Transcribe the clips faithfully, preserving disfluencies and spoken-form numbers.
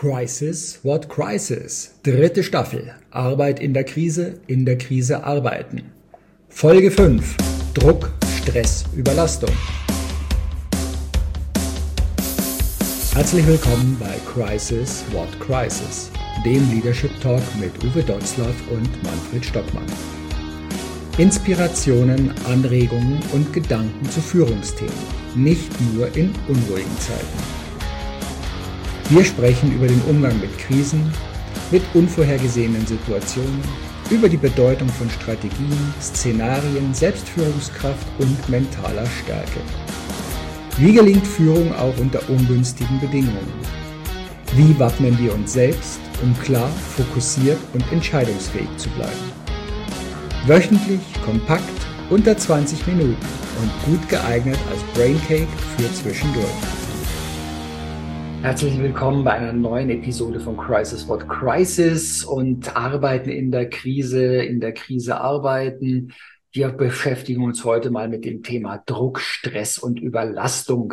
Crisis, what crisis? Dritte Staffel. Arbeit in der Krise, in der Krise arbeiten. Folge fünf. Druck, Stress, Überlastung. Herzlich willkommen bei Crisis, what crisis? Dem Leadership Talk mit Uwe Dotzlaff und Manfred Stockmann. Inspirationen, Anregungen und Gedanken zu Führungsthemen. Nicht nur in unruhigen Zeiten. Wir sprechen über den Umgang mit Krisen, mit unvorhergesehenen Situationen, über die Bedeutung von Strategien, Szenarien, Selbstführungskraft und mentaler Stärke. Wie gelingt Führung auch unter ungünstigen Bedingungen? Wie wappnen wir uns selbst, um klar, fokussiert und entscheidungsfähig zu bleiben? Wöchentlich, kompakt, unter zwanzig Minuten und gut geeignet als Braincake für zwischendurch. Herzlich willkommen bei einer neuen Episode von Crisis, what crisis und Arbeiten in der Krise, in der Krise arbeiten. Wir beschäftigen uns heute mal mit dem Thema Druck, Stress und Überlastung.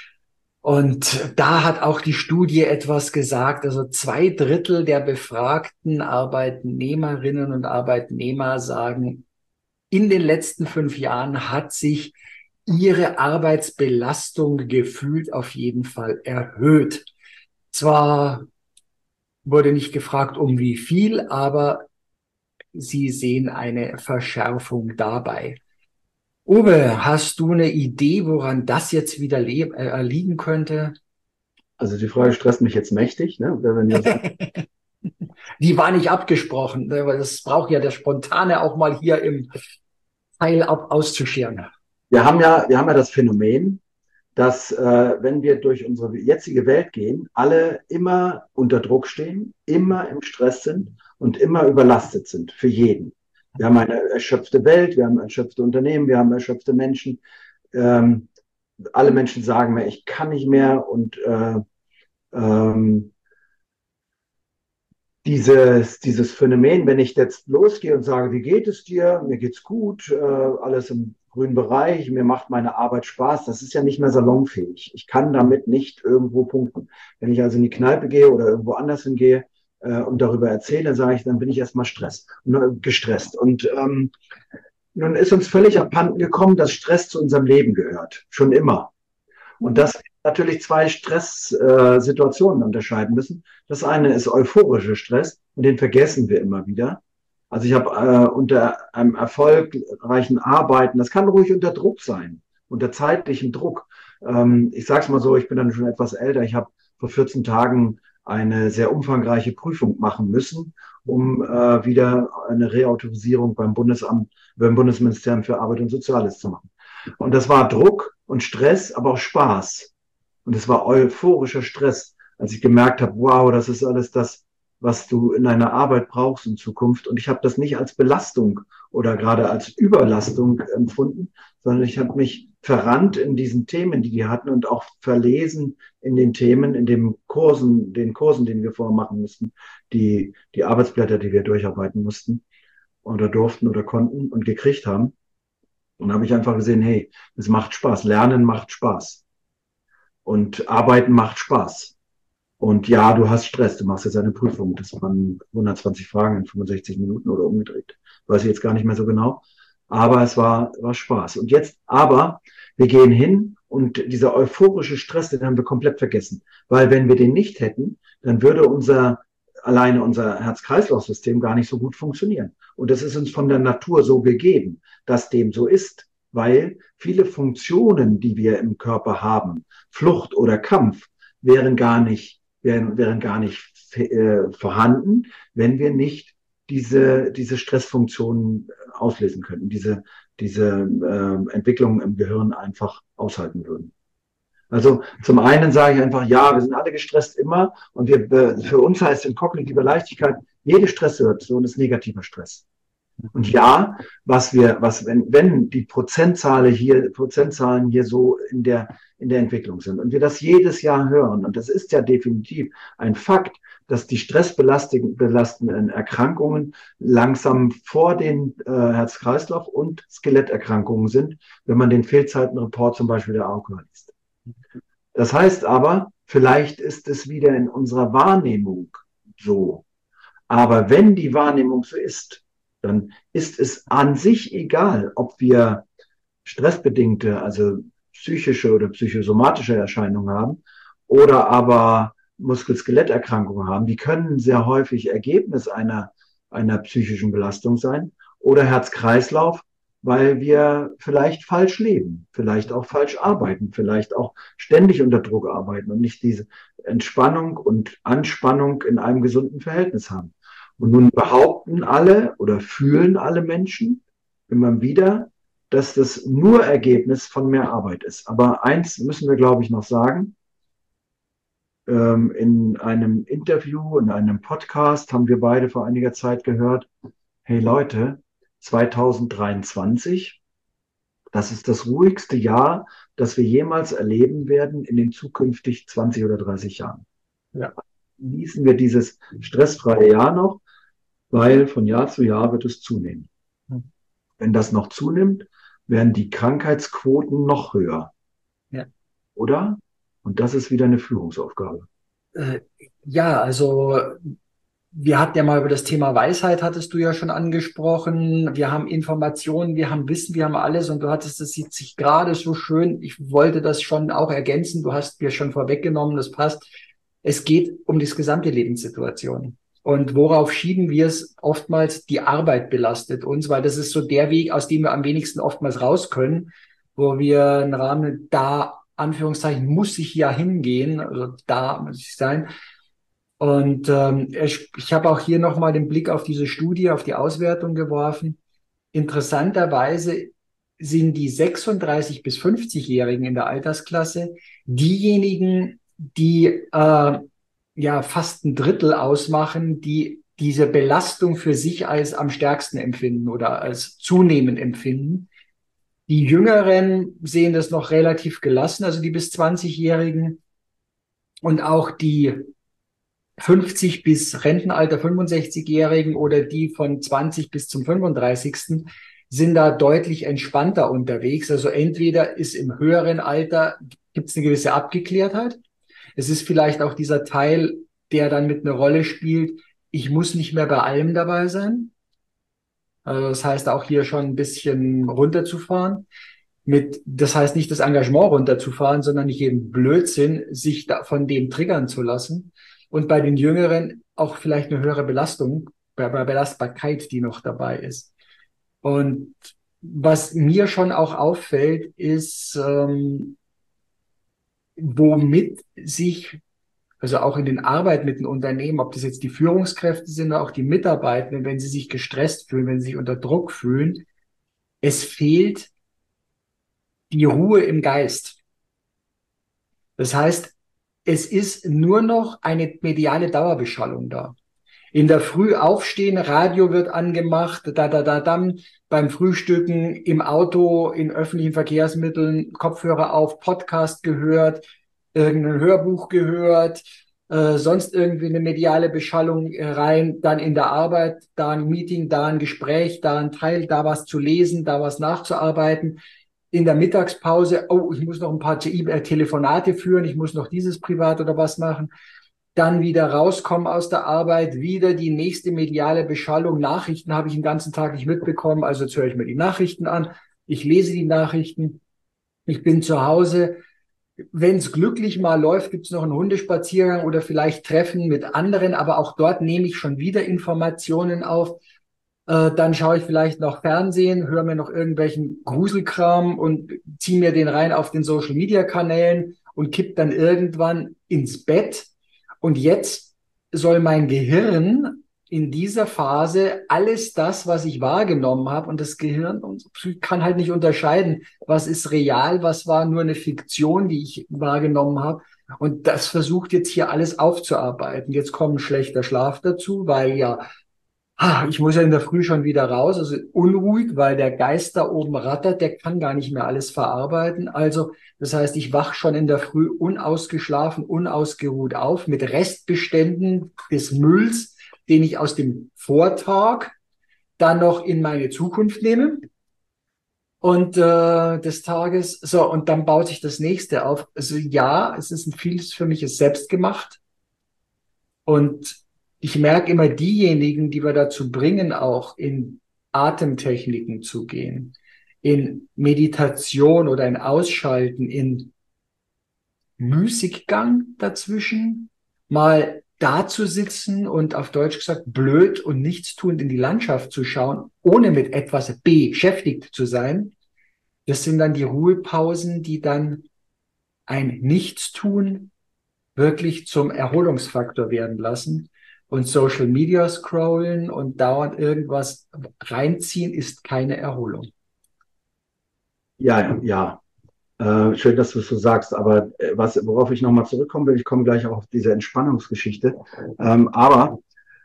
Und da hat auch die Studie etwas gesagt. Also zwei Drittel der befragten Arbeitnehmerinnen und Arbeitnehmer sagen, in den letzten fünf Jahren hat sich ihre Arbeitsbelastung gefühlt auf jeden Fall erhöht. Zwar wurde nicht gefragt, um wie viel, aber sie sehen eine Verschärfung dabei. Uwe, hast du eine Idee, woran das jetzt wieder le- äh, liegen könnte? Also die Frage stresst mich jetzt mächtig, ne? Wenn wir sagen, Die war nicht abgesprochen, ne, weil das braucht ja der Spontane auch mal hier im Teil ab auszuscheren. wir haben ja, wir haben ja das Phänomen, dass äh, wenn wir durch unsere jetzige Welt gehen, alle immer unter Druck stehen, immer im Stress sind und immer überlastet sind für jeden. Wir haben eine erschöpfte Welt, wir haben erschöpfte Unternehmen, wir haben erschöpfte Menschen. Ähm, alle Menschen sagen mir, ich kann nicht mehr und äh, ähm, Dieses, dieses Phänomen, wenn ich jetzt losgehe und sage, wie geht es dir? Mir geht's gut, äh, alles im grünen Bereich, mir macht meine Arbeit Spaß, das ist ja nicht mehr salonfähig. Ich kann damit nicht irgendwo punkten. Wenn ich also in die Kneipe gehe oder irgendwo anders hingehe äh, und darüber erzähle, sage ich, dann bin ich erstmal Stress, äh, gestresst. Und ähm, nun ist uns völlig abhanden gekommen, dass Stress zu unserem Leben gehört, schon immer. Und dass wir natürlich zwei Stresssituationen äh, unterscheiden müssen. Das eine ist euphorischer Stress und den vergessen wir immer wieder. Also ich habe äh, unter einem erfolgreichen Arbeiten, das kann ruhig unter Druck sein, unter zeitlichem Druck. Ähm, ich sage es mal so, ich bin dann schon etwas älter. Ich habe vor vierzehn Tagen eine sehr umfangreiche Prüfung machen müssen, um äh, wieder eine Reautorisierung beim Bundesamt, beim Bundesministerium für Arbeit und Soziales zu machen. Und das war Druck und Stress, aber auch Spaß. Und es war euphorischer Stress, als ich gemerkt habe, wow, das ist alles das, was du in deiner Arbeit brauchst in Zukunft. Und ich habe das nicht als Belastung oder gerade als Überlastung empfunden, sondern ich habe mich verrannt in diesen Themen, die die hatten und auch verlesen in den Themen, in den Kursen, den Kursen, den wir vorher machen mussten, die, die Arbeitsblätter, die wir durcharbeiten mussten oder durften oder konnten und gekriegt haben. Und da habe ich einfach gesehen, hey, es macht Spaß. Lernen macht Spaß. Und Arbeiten macht Spaß. Und ja, du hast Stress. Du machst jetzt eine Prüfung. Das waren hundertzwanzig Fragen in fünfundsechzig Minuten oder umgedreht. Weiß ich jetzt gar nicht mehr so genau. Aber es war, war Spaß. Und jetzt, aber wir gehen hin und dieser euphorische Stress, den haben wir komplett vergessen. Weil wenn wir den nicht hätten, dann würde unser, alleine unser Herz-Kreislauf-System gar nicht so gut funktionieren. Und das ist uns von der Natur so gegeben, dass dem so ist, weil viele Funktionen, die wir im Körper haben, Flucht oder Kampf, wären gar nicht, wären, wären gar nicht äh, vorhanden, wenn wir nicht diese, diese Stressfunktionen auslesen könnten, diese, diese äh, Entwicklungen im Gehirn einfach aushalten würden. Also zum einen sage ich einfach, ja, wir sind alle gestresst immer und wir, für uns heißt in kognitiver Leichtigkeit, jede Stresssituation ist negativer Stress. Und ja, was wir, was, wenn, wenn die Prozentzahlen hier, Prozentzahlen hier so in der, in der Entwicklung sind und wir das jedes Jahr hören, und das ist ja definitiv ein Fakt, dass die stressbelastenden Erkrankungen langsam vor den äh, Herz-Kreislauf- und Skeletterkrankungen sind, wenn man den Fehlzeitenreport zum Beispiel der A O K liest. Das heißt aber, Vielleicht ist es wieder in unserer Wahrnehmung so. Aber wenn die Wahrnehmung so ist, dann ist es an sich egal, ob wir stressbedingte, also psychische oder psychosomatische Erscheinungen haben oder aber Muskel-Skeletterkrankungen haben. Die können sehr häufig Ergebnis einer, einer psychischen Belastung sein oder Herz-Kreislauf, weil wir vielleicht falsch leben, vielleicht auch falsch arbeiten, vielleicht auch ständig unter Druck arbeiten und nicht diese Entspannung und Anspannung in einem gesunden Verhältnis haben. Und nun behaupten alle oder fühlen alle Menschen immer wieder, dass das nur Ergebnis von mehr Arbeit ist. Aber eins müssen wir, glaube ich, noch sagen. Ähm, in einem Interview, in einem Podcast haben wir beide vor einiger Zeit gehört, hey Leute, zwanzig dreiundzwanzig, das ist das ruhigste Jahr, das wir jemals erleben werden in den zukünftig zwanzig oder dreißig Jahren. Ja. Genießen wir dieses stressfreie Jahr noch, weil von Jahr zu Jahr wird es zunehmen. Hm. Wenn das noch zunimmt, werden die Krankheitsquoten noch höher. Ja. Oder? Und das ist wieder eine Führungsaufgabe. Äh, ja, also wir hatten ja mal über das Thema Weisheit, hattest du ja schon angesprochen. Wir haben Informationen, wir haben Wissen, wir haben alles und du hattest es jetzt sich gerade so schön, ich wollte das schon auch ergänzen, du hast mir schon vorweggenommen, das passt. Es geht um die gesamte Lebenssituation. Und worauf schieben wir es? Oftmals die Arbeit belastet uns, weil das ist so der Weg, aus dem wir am wenigsten oftmals raus können, wo wir einen Rahmen, da, Anführungszeichen, muss ich ja hingehen, also da muss ich sein. Und ähm, ich, ich habe auch hier nochmal den Blick auf diese Studie, auf die Auswertung geworfen. Interessanterweise sind die sechsunddreißig- bis fünfzigjährigen in der Altersklasse diejenigen, die äh, ja fast ein Drittel ausmachen, die diese Belastung für sich als am stärksten empfinden oder als zunehmend empfinden. Die Jüngeren sehen das noch relativ gelassen, also die bis zwanzigjährigen, und auch die fünfzig bis Rentenalter fünfundsechzigjährigen oder die von zwanzig bis zum fünfunddreißigsten sind da deutlich entspannter unterwegs. Also entweder ist im höheren Alter, gibt es eine gewisse Abgeklärtheit. Es ist vielleicht auch dieser Teil, der dann mit einer Rolle spielt, ich muss nicht mehr bei allem dabei sein. Also das heißt auch hier schon ein bisschen runterzufahren. Mit, das heißt nicht das Engagement runterzufahren, sondern nicht jeden Blödsinn, sich da von dem triggern zu lassen. Und bei den Jüngeren auch vielleicht eine höhere Belastung, bei, bei Belastbarkeit, die noch dabei ist. Und was mir schon auch auffällt, ist, ähm, womit sich, also auch in den Arbeit mit den Unternehmen, ob das jetzt die Führungskräfte sind oder auch die Mitarbeitenden, wenn sie sich gestresst fühlen, wenn sie sich unter Druck fühlen, es fehlt die Ruhe im Geist. Das heißt, es ist nur noch eine mediale Dauerbeschallung da. In der Früh aufstehen, Radio wird angemacht, da, da, da, dann beim Frühstücken, im Auto, in öffentlichen Verkehrsmitteln, Kopfhörer auf, Podcast gehört, irgendein Hörbuch gehört, äh, sonst irgendwie eine mediale Beschallung rein, dann in der Arbeit, da ein Meeting, da ein Gespräch, da ein Teil, da was zu lesen, da was nachzuarbeiten. In der Mittagspause, oh, ich muss noch ein paar Telefonate führen, ich muss noch dieses privat oder was machen. Dann wieder rauskommen aus der Arbeit, wieder die nächste mediale Beschallung. Nachrichten habe ich den ganzen Tag nicht mitbekommen, also jetzt höre ich mir die Nachrichten an. Ich lese die Nachrichten. Ich bin zu Hause. Wenn es glücklich mal läuft, gibt es noch einen Hundespaziergang oder vielleicht Treffen mit anderen, aber auch dort nehme ich schon wieder Informationen auf. Äh, dann schaue ich vielleicht noch Fernsehen, höre mir noch irgendwelchen Gruselkram und ziehe mir den rein auf den Social-Media-Kanälen und kipp dann irgendwann ins Bett. Und jetzt soll mein Gehirn in dieser Phase alles das, was ich wahrgenommen habe, und das Gehirn kann halt nicht unterscheiden, was ist real, was war nur eine Fiktion, die ich wahrgenommen habe. Und das versucht jetzt hier alles aufzuarbeiten. Jetzt kommt ein schlechter Schlaf dazu, weil ja, ah, ich muss ja in der Früh schon wieder raus, also unruhig, weil der Geist da oben rattert, der kann gar nicht mehr alles verarbeiten. Also das heißt, ich wach schon in der Früh unausgeschlafen, unausgeruht auf mit Restbeständen des Mülls, den ich aus dem Vortag dann noch in meine Zukunft nehme. Und äh, des Tages, so, und dann baut sich das nächste auf. Also ja, es ist ein vieles für mich ist selbst gemacht. Und ich merke immer diejenigen, die wir dazu bringen, auch in Atemtechniken zu gehen, in Meditation oder in Ausschalten, in Müßiggang dazwischen, mal da zu sitzen und auf Deutsch gesagt blöd und nichtstuend in die Landschaft zu schauen, ohne mit etwas beschäftigt zu sein. Das sind dann die Ruhepausen, die dann ein Nichtstun wirklich zum Erholungsfaktor werden lassen. Und Social Media scrollen und dauernd irgendwas reinziehen ist keine Erholung. Ja, ja. Äh, schön, dass du es so sagst. Aber äh, was, worauf ich nochmal zurückkommen will, ich komme gleich auch auf diese Entspannungsgeschichte. Ähm, aber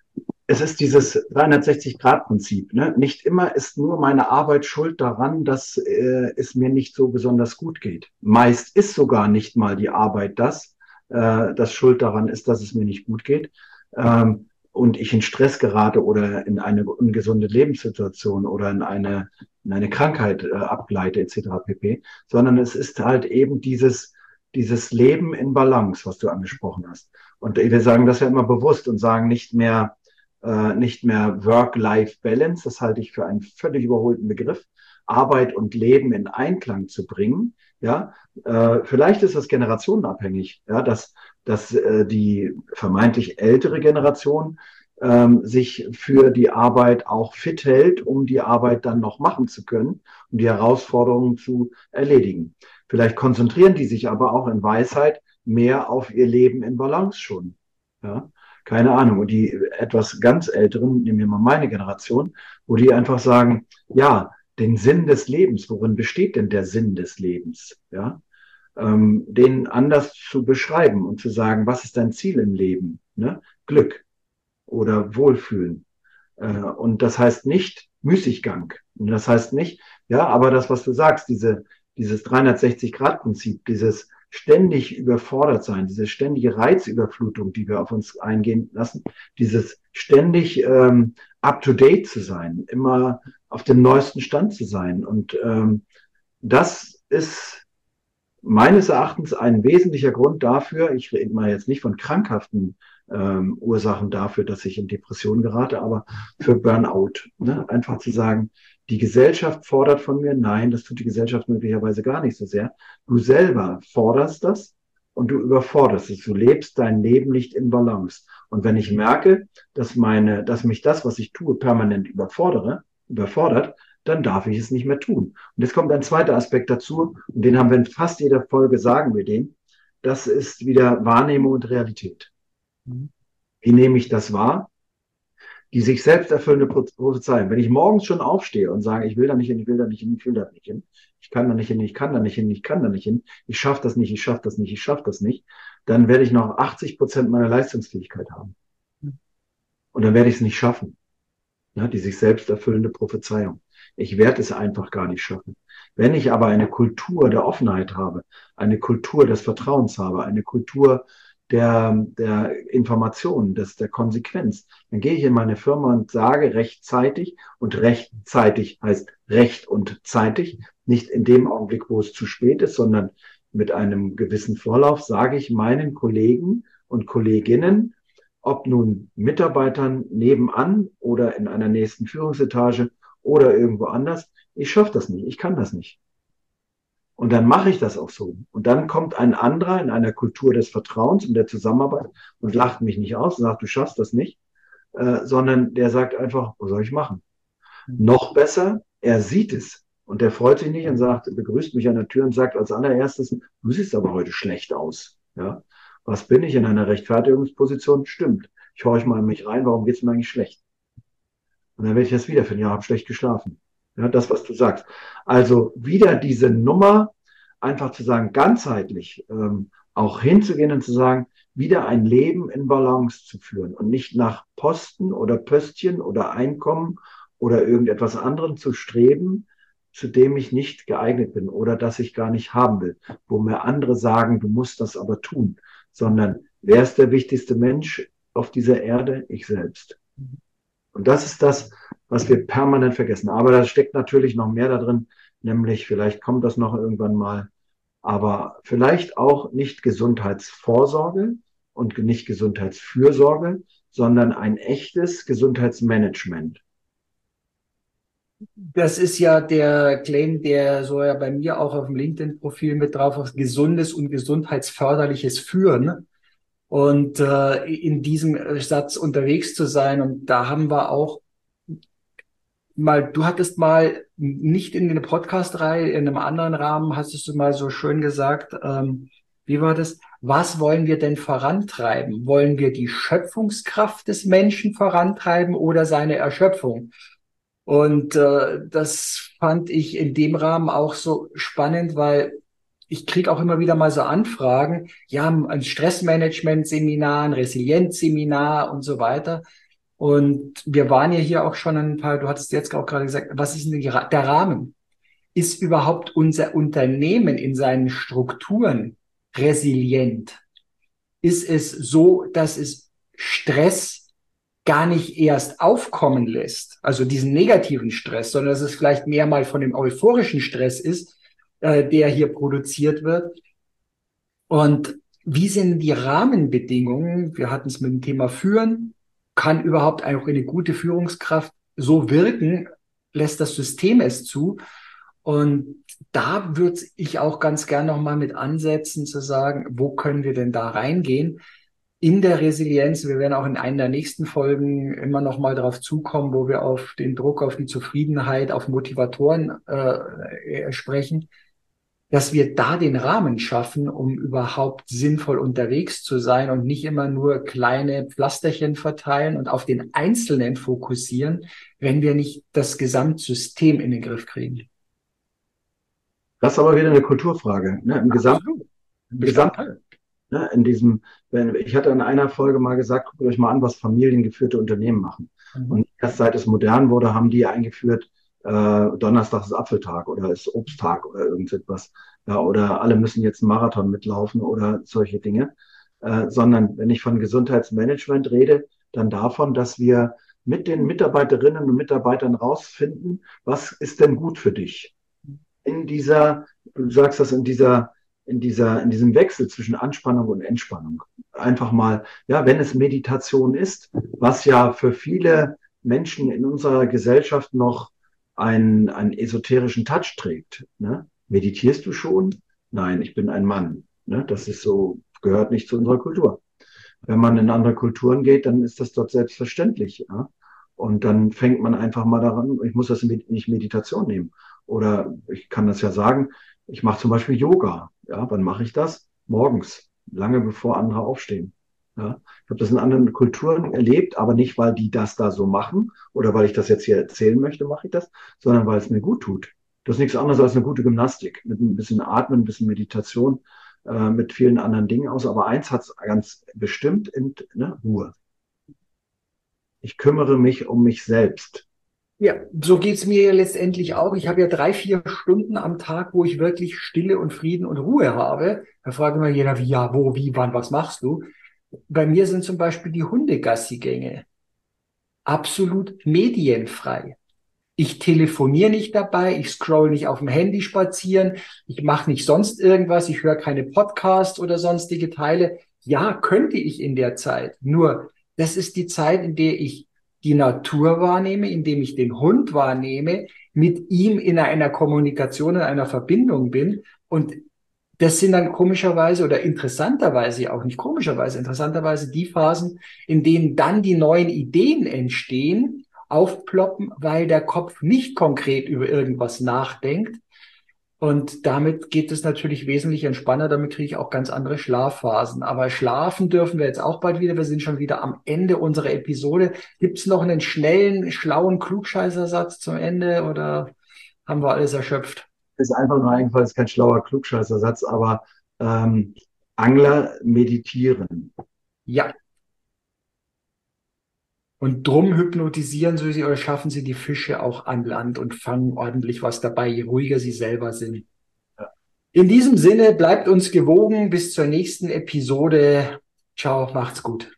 es ist dieses dreihundertsechzig-Grad-Prinzip. Ne? Nicht immer ist nur meine Arbeit schuld daran, dass äh, es mir nicht so besonders gut geht. Meist ist sogar nicht mal die Arbeit das, äh, das schuld daran ist, dass es mir nicht gut geht. Ähm, und ich in Stress gerate oder in eine ungesunde Lebenssituation oder in eine, in eine Krankheit äh, abgleite, et cetera pp. Sondern es ist halt eben dieses, dieses Leben in Balance, was du angesprochen hast. Und wir sagen das ja immer bewusst und sagen nicht mehr, äh, nicht mehr Work-Life-Balance, das halte ich für einen völlig überholten Begriff, Arbeit und Leben in Einklang zu bringen. Ja, äh, vielleicht ist das generationenabhängig, ja, dass, dass äh, die vermeintlich ältere Generation ähm, sich für die Arbeit auch fit hält, um die Arbeit dann noch machen zu können, um die Herausforderungen zu erledigen. Vielleicht konzentrieren die sich aber auch in Weisheit mehr auf ihr Leben in Balance schon. Ja, keine Ahnung. Und die etwas ganz Älteren, nehmen wir mal meine Generation, wo die einfach sagen, ja, den Sinn des Lebens, worin besteht denn der Sinn des Lebens? Ja, ähm, den anders zu beschreiben und zu sagen, was ist dein Ziel im Leben? Ne? Glück oder Wohlfühlen. Äh, und das heißt nicht Müßiggang. Und das heißt nicht, ja, aber das, was du sagst, diese, dieses dreihundertsechzig-Grad-Prinzip, dieses ständig überfordert sein, diese ständige Reizüberflutung, die wir auf uns eingehen lassen, dieses ständig ähm, up-to-date zu sein, immer auf dem neuesten Stand zu sein. Und ähm, das ist meines Erachtens ein wesentlicher Grund dafür, ich rede mal jetzt nicht von krankhaften ähm, Ursachen dafür, dass ich in Depression gerate, aber für Burnout. Ne? Einfach zu sagen, die Gesellschaft fordert von mir, nein, das tut die Gesellschaft möglicherweise gar nicht so sehr. Du selber forderst das und du überforderst es. Du lebst dein Leben nicht in Balance. Und wenn ich merke, dass meine, dass mich das, was ich tue, permanent überfordere, überfordert, dann darf ich es nicht mehr tun. Und jetzt kommt ein zweiter Aspekt dazu, und den haben wir in fast jeder Folge, sagen wir den. Das ist wieder Wahrnehmung und Realität. Wie nehme ich das wahr? Die sich selbst erfüllende Prophezeiung. Wenn ich morgens schon aufstehe und sage, ich will da nicht hin, ich will da nicht hin, ich will da nicht hin, ich kann da nicht hin, ich kann da nicht hin, ich kann da nicht hin, ich schaffe das nicht, ich schaffe das nicht, ich schaffe das nicht, dann werde ich noch achtzig Prozent meiner Leistungsfähigkeit haben. Und dann werde ich es nicht schaffen. Ja, die sich selbst erfüllende Prophezeiung. Ich werde es einfach gar nicht schaffen. Wenn ich aber eine Kultur der Offenheit habe, eine Kultur des Vertrauens habe, eine Kultur der, der Information, des, der Konsequenz, dann gehe ich in meine Firma und sage rechtzeitig, und rechtzeitig heißt recht und zeitig, nicht in dem Augenblick, wo es zu spät ist, sondern mit einem gewissen Vorlauf sage ich meinen Kollegen und Kolleginnen, ob nun Mitarbeitern nebenan oder in einer nächsten Führungsetage oder irgendwo anders, ich schaffe das nicht, ich kann das nicht. Und dann mache ich das auch so. Und dann kommt ein anderer in einer Kultur des Vertrauens und der Zusammenarbeit und lacht mich nicht aus und sagt, du schaffst das nicht, äh, sondern der sagt einfach, was soll ich machen? Mhm. Noch besser, er sieht es und der freut sich nicht und sagt, begrüßt mich an der Tür und sagt als allererstes, du siehst aber heute schlecht aus. Ja. Was bin ich in einer Rechtfertigungsposition? Stimmt. Ich horche mal in mich rein, warum geht es mir eigentlich schlecht? Und dann werde ich das wiederfinden, ja, habe schlecht geschlafen. Ja, das, was du sagst. Also wieder diese Nummer, einfach zu sagen, ganzheitlich ähm, auch hinzugehen und zu sagen, wieder ein Leben in Balance zu führen und nicht nach Posten oder Pöstchen oder Einkommen oder irgendetwas anderem zu streben, zu dem ich nicht geeignet bin oder das ich gar nicht haben will, wo mir andere sagen, du musst das aber tun, sondern wer ist der wichtigste Mensch auf dieser Erde? Ich selbst. Und das ist das, was wir permanent vergessen. Aber da steckt natürlich noch mehr da drin, nämlich vielleicht kommt das noch irgendwann mal, aber vielleicht auch nicht Gesundheitsvorsorge und nicht Gesundheitsfürsorge, sondern ein echtes Gesundheitsmanagement. Das ist ja der Claim, der so ja bei mir auch auf dem LinkedIn-Profil mit drauf ist, gesundes und gesundheitsförderliches Führen. Und äh, in diesem Satz unterwegs zu sein. Und da haben wir auch mal, du hattest mal nicht in der Podcast-Reihe, in einem anderen Rahmen, hast du mal so schön gesagt, ähm, wie war das? Was wollen wir denn vorantreiben? Wollen wir die Schöpfungskraft des Menschen vorantreiben oder seine Erschöpfung? Und äh, das fand ich in dem Rahmen auch so spannend, weil ich kriege auch immer wieder mal so Anfragen, ja, ein Stressmanagement-Seminar, ein Resilienz-Seminar und so weiter. Und wir waren ja hier auch schon ein paar, du hattest jetzt auch gerade gesagt, was ist denn die, der Rahmen? Ist überhaupt unser Unternehmen in seinen Strukturen resilient? Ist es so, dass es Stress gar nicht erst aufkommen lässt, also diesen negativen Stress, sondern dass es vielleicht mehr mal von dem euphorischen Stress ist, äh, der hier produziert wird? Und wie sind die Rahmenbedingungen? Wir hatten es mit dem Thema Führen. Kann überhaupt auch eine gute Führungskraft so wirken? Lässt das System es zu? Und da würde ich auch ganz gern nochmal mit ansetzen, zu sagen, wo können wir denn da reingehen? In der Resilienz, wir werden auch in einer der nächsten Folgen immer noch mal darauf zukommen, wo wir auf den Druck, auf die Zufriedenheit, auf Motivatoren äh, sprechen, dass wir da den Rahmen schaffen, um überhaupt sinnvoll unterwegs zu sein und nicht immer nur kleine Pflasterchen verteilen und auf den Einzelnen fokussieren, wenn wir nicht das Gesamtsystem in den Griff kriegen. Das ist aber wieder eine Kulturfrage. Ne? Im Gesamt, im Gesamt, ne? In diesem, wenn, ich hatte in einer Folge mal gesagt, guckt euch mal an, was familiengeführte Unternehmen machen. Mhm. Und erst seit es modern wurde, haben die eingeführt, äh, Donnerstag ist Apfeltag oder ist Obsttag oder irgendetwas. Ja, oder alle müssen jetzt einen Marathon mitlaufen oder solche Dinge. Äh, sondern wenn ich von Gesundheitsmanagement rede, dann davon, dass wir mit den Mitarbeiterinnen und Mitarbeitern rausfinden, was ist denn gut für dich? In dieser, du sagst das, in dieser, in dieser, in diesem Wechsel zwischen Anspannung und Entspannung. Einfach mal, ja, wenn es Meditation ist, was ja für viele Menschen in unserer Gesellschaft noch einen, einen esoterischen Touch trägt. Ne? Meditierst du schon? Nein, ich bin ein Mann. Ne? Das ist so, gehört nicht zu unserer Kultur. Wenn man in andere Kulturen geht, dann ist das dort selbstverständlich. Ja? Und dann fängt man einfach mal daran, ich muss das nicht Meditation nehmen. Oder ich kann das ja sagen, ich mache zum Beispiel Yoga. Ja, wann mache ich das? Morgens, lange bevor andere aufstehen. Ja, ich habe das in anderen Kulturen erlebt, aber nicht, weil die das da so machen oder weil ich das jetzt hier erzählen möchte, mache ich das, sondern weil es mir gut tut. Das ist nichts anderes als eine gute Gymnastik mit ein bisschen Atmen, ein bisschen Meditation, äh, mit vielen anderen Dingen aus. Aber eins hat es ganz bestimmt, in, ne, Ruhe. Ich kümmere mich um mich selbst. Ja, so geht's mir ja letztendlich auch. Ich habe ja drei, vier Stunden am Tag, wo ich wirklich Stille und Frieden und Ruhe habe. Da fragt immer jeder, wie, ja, wo, wie, wann, was machst du? Bei mir sind zum Beispiel die Hundegassigänge absolut medienfrei. Ich telefoniere nicht dabei, ich scroll nicht auf dem Handy spazieren, ich mache nicht sonst irgendwas, ich höre keine Podcasts oder sonstige Teile. Ja, könnte ich in der Zeit. Nur, das ist die Zeit, in der ich die Natur wahrnehme, indem ich den Hund wahrnehme, mit ihm in einer Kommunikation, in einer Verbindung bin. Und das sind dann komischerweise oder interessanterweise, auch nicht komischerweise, interessanterweise die Phasen, in denen dann die neuen Ideen entstehen, aufploppen, weil der Kopf nicht konkret über irgendwas nachdenkt. Und damit geht es natürlich wesentlich entspannter, damit kriege ich auch ganz andere Schlafphasen. Aber schlafen dürfen wir jetzt auch bald wieder. Wir sind schon wieder am Ende unserer Episode. Gibt es noch einen schnellen, schlauen Klugscheißersatz zum Ende oder haben wir alles erschöpft? Ist einfach nur eingefallen, ist kein schlauer Klugscheißersatz, aber ähm, Angler meditieren. Ja. Und drum hypnotisieren sie oder schaffen sie die Fische auch an Land und fangen ordentlich was dabei, je ruhiger sie selber sind. Ja. In diesem Sinne, bleibt uns gewogen. Bis zur nächsten Episode. Ciao, macht's gut.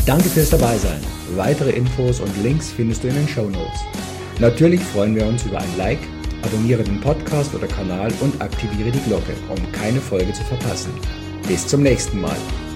Danke fürs Dabeisein. Weitere Infos und Links findest du in den Shownotes. Natürlich freuen wir uns über ein Like, abonniere den Podcast oder Kanal und aktiviere die Glocke, um keine Folge zu verpassen. Bis zum nächsten Mal.